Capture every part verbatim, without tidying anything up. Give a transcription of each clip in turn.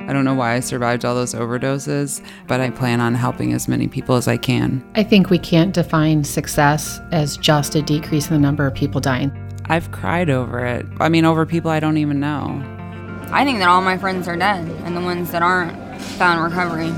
I don't know why I survived all those overdoses, but I plan on helping as many people as I can. I think we can't define success as just a decrease in the number of people dying. I've cried over it. I mean, over people I don't even know. I think that all my friends are dead, and the ones that aren't found recovery.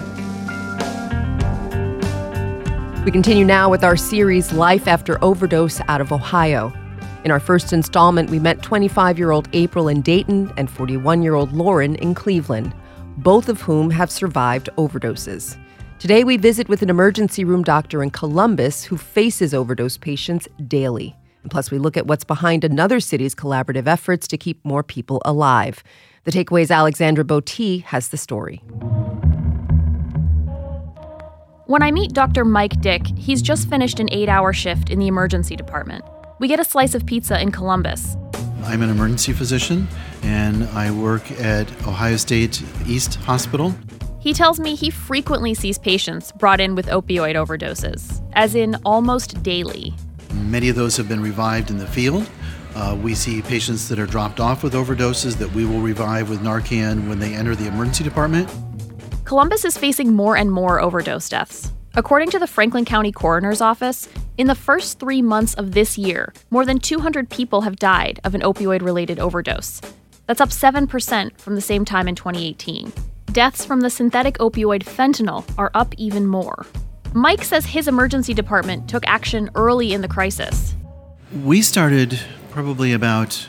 We continue now with our series, Life After Overdose, out of Ohio. In our first installment, we met twenty-five-year-old April in Dayton and forty-one-year-old Lauren in Cleveland, both of whom have survived overdoses. Today, we visit with an emergency room doctor in Columbus who faces overdose patients daily. And plus, we look at what's behind another city's collaborative efforts to keep more people alive. The Takeaway's Alexandra Botti has the story. When I meet Doctor Mike Dick, he's just finished an eight-hour shift in the emergency department. We get a slice of pizza in Columbus. I'm an emergency physician, and I work at Ohio State East Hospital. He tells me he frequently sees patients brought in with opioid overdoses, as in almost daily. Many of those have been revived in the field. Uh, we see patients that are dropped off with overdoses that we will revive with Narcan when they enter the emergency department. Columbus is facing more and more overdose deaths. According to the Franklin County Coroner's Office, in the first three months of this year, more than two hundred people have died of an opioid-related overdose. That's up seven percent from the same time in twenty eighteen. Deaths from the synthetic opioid fentanyl are up even more. Mike says his emergency department took action early in the crisis. We started probably about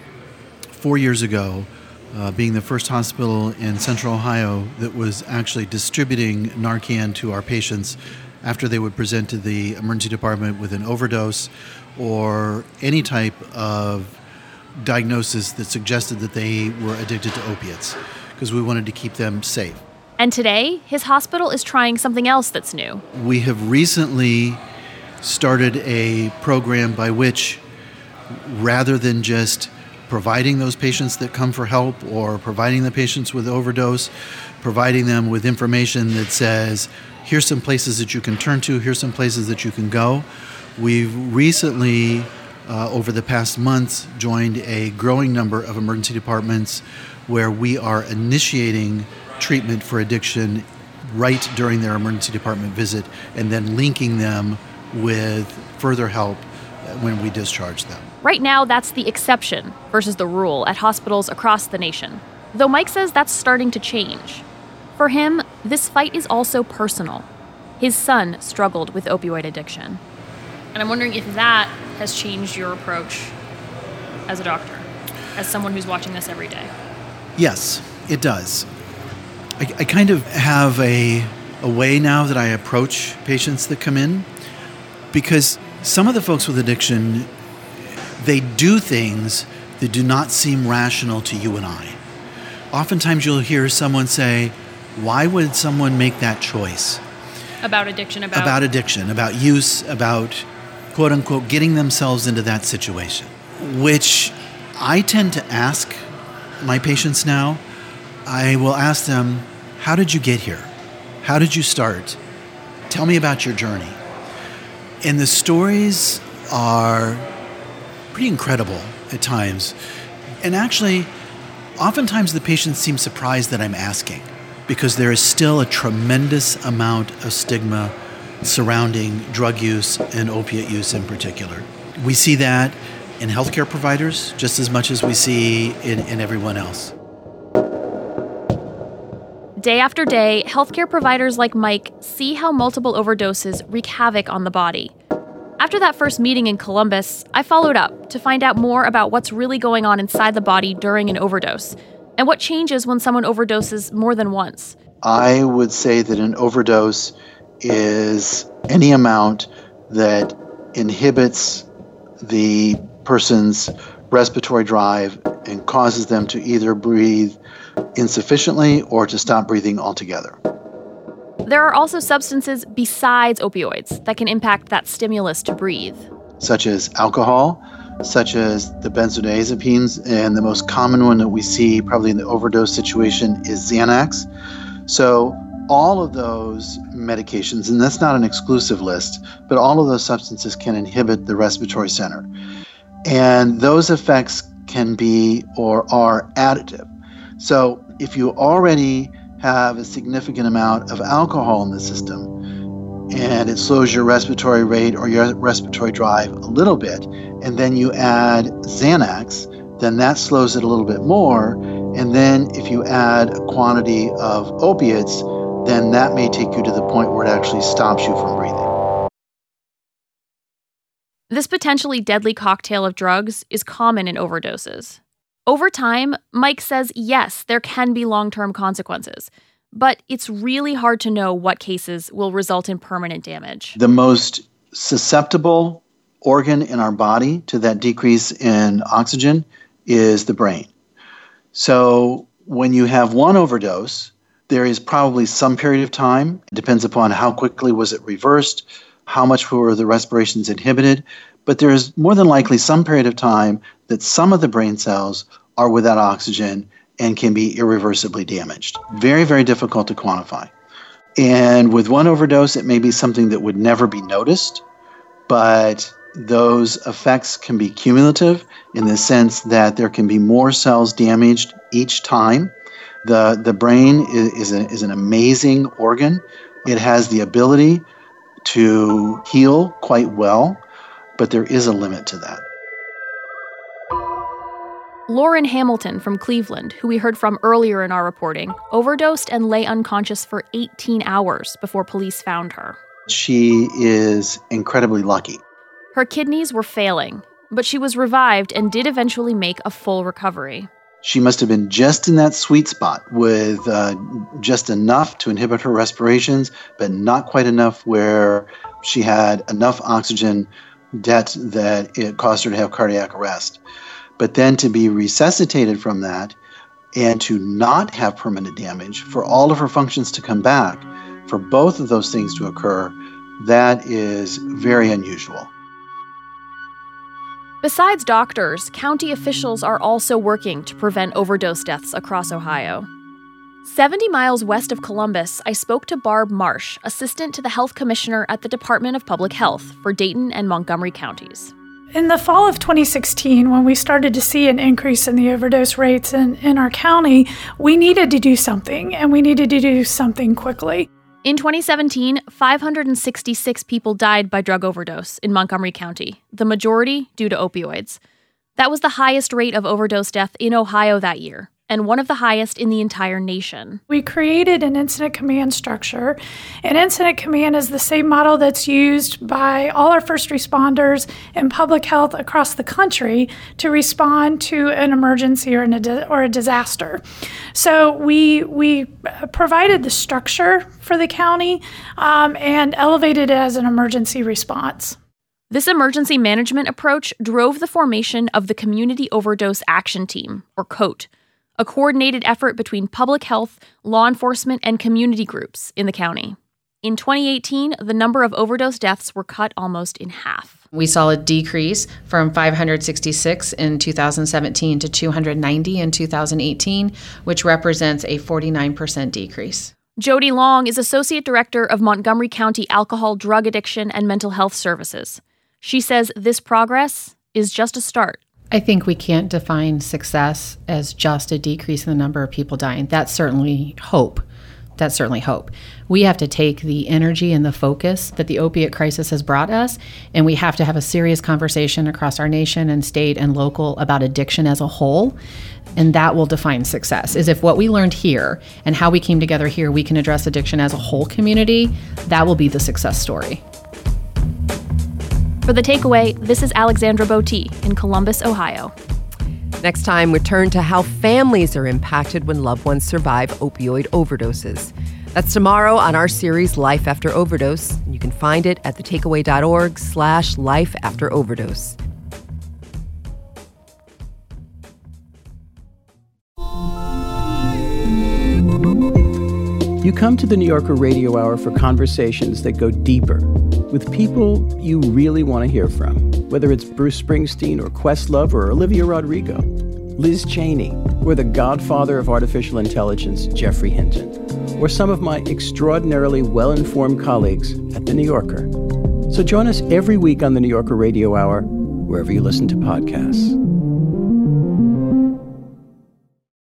four years ago, uh, being the first hospital in Central Ohio that was actually distributing Narcan to our patients after they would present to the emergency department with an overdose or any type of diagnosis that suggested that they were addicted to opiates, because we wanted to keep them safe. And today, his hospital is trying something else that's new. We have recently started a program by which, rather than just providing those patients that come for help or providing the patients with overdose, providing them with information that says, here's some places that you can turn to, here's some places that you can go. We've recently, uh, over the past months, joined a growing number of emergency departments where we are initiating treatment for addiction right during their emergency department visit and then linking them with further help when we discharge them. Right now, that's the exception versus the rule at hospitals across the nation. Though Mike says that's starting to change. For him, this fight is also personal. His son struggled with opioid addiction. And I'm wondering if that has changed your approach as a doctor, as someone who's watching this every day. Yes, it does. I, I kind of have a, a way now that I approach patients that come in, because some of the folks with addiction, they do things that do not seem rational to you and I. Oftentimes you'll hear someone say, why would someone make that choice? About addiction, about... About addiction, about use, about, quote unquote, getting themselves into that situation, which I tend to ask my patients now. I will ask them, how did you get here? How did you start? Tell me about your journey. And the stories are pretty incredible at times. And actually, oftentimes the patients seem surprised that I'm asking, because there is still a tremendous amount of stigma surrounding drug use and opiate use in particular. We see that in healthcare providers just as much as we see in, in everyone else. Day after day, healthcare providers like Mike see how multiple overdoses wreak havoc on the body. After that first meeting in Columbus, I followed up to find out more about what's really going on inside the body during an overdose, and what changes when someone overdoses more than once. I would say that an overdose is any amount that inhibits the person's respiratory drive and causes them to either breathe insufficiently or to stop breathing altogether. There are also substances besides opioids that can impact that stimulus to breathe. Such as alcohol, such as the benzodiazepines, and the most common one that we see probably in the overdose situation is Xanax. So all of those medications, and that's not an exclusive list, but all of those substances can inhibit the respiratory center. And those effects can be or are additive. So if you already have a significant amount of alcohol in the system and it slows your respiratory rate or your respiratory drive a little bit, and then you add Xanax, then that slows it a little bit more. And then if you add a quantity of opiates, then that may take you to the point where it actually stops you from breathing. This potentially deadly cocktail of drugs is common in overdoses. Over time, Mike says yes, there can be long-term consequences, but it's really hard to know what cases will result in permanent damage. The most susceptible organ in our body to that decrease in oxygen is the brain. So when you have one overdose, there is probably some period of time. It depends upon how quickly was it reversed, how much were the respirations inhibited, but there is more than likely some period of time that some of the brain cells are without oxygen and can be irreversibly damaged. Very, very difficult to quantify. And with one overdose, it may be something that would never be noticed, but those effects can be cumulative in the sense that there can be more cells damaged each time. The, the brain is, is, a, is an amazing organ. It has the ability to heal quite well, but there is a limit to that. Lauren Hamilton from Cleveland, who we heard from earlier in our reporting, overdosed and lay unconscious for eighteen hours before police found her. She is incredibly lucky. Her kidneys were failing, but she was revived and did eventually make a full recovery. She must have been just in that sweet spot with uh, just enough to inhibit her respirations, but not quite enough where she had enough oxygen debt that it caused her to have cardiac arrest. But then to be resuscitated from that and to not have permanent damage, for all of her functions to come back, for both of those things to occur, that is very unusual. Besides doctors, county officials are also working to prevent overdose deaths across Ohio. seventy miles west of Columbus, I spoke to Barb Marsh, assistant to the health commissioner at the Department of Public Health for Dayton and Montgomery counties. In the fall of twenty sixteen, when we started to see an increase in the overdose rates in, in our county, we needed to do something, and we needed to do something quickly. In twenty seventeen, five hundred sixty-six people died by drug overdose in Montgomery County, the majority due to opioids. That was the highest rate of overdose death in Ohio that year, and one of the highest in the entire nation. We created an incident command structure. An incident command is the same model that's used by all our first responders in public health across the country to respond to an emergency or, an, or a disaster. So we we provided the structure for the county um, and elevated it as an emergency response. This emergency management approach drove the formation of the Community Overdose Action Team, or COAT, a coordinated effort between public health, law enforcement, and community groups in the county. In twenty eighteen, the number of overdose deaths were cut almost in half. We saw a decrease from five hundred sixty-six in two thousand seventeen to two hundred ninety in two thousand eighteen, which represents a forty-nine percent decrease. Jody Long is Associate Director of Montgomery County Alcohol, Drug Addiction, and Mental Health Services. She says this progress is just a start. I think we can't define success as just a decrease in the number of people dying. That's certainly hope. That's certainly hope. We have to take the energy and the focus that the opiate crisis has brought us, and we have to have a serious conversation across our nation and state and local about addiction as a whole, and that will define success. Is if what we learned here and how we came together here, we can address addiction as a whole community, that will be the success story. For The Takeaway, this is Alexandra Botti in Columbus, Ohio. Next time, we turn to how families are impacted when loved ones survive opioid overdoses. That's tomorrow on our series, Life After Overdose. You can find it at thetakeaway.org slash life after overdose. You come to the New Yorker Radio Hour for conversations that go deeper with people you really want to hear from, whether it's Bruce Springsteen or Questlove or Olivia Rodrigo, Liz Cheney, or the godfather of artificial intelligence, Jeffrey Hinton, or some of my extraordinarily well-informed colleagues at The New Yorker. So join us every week on the New Yorker Radio Hour, wherever you listen to podcasts.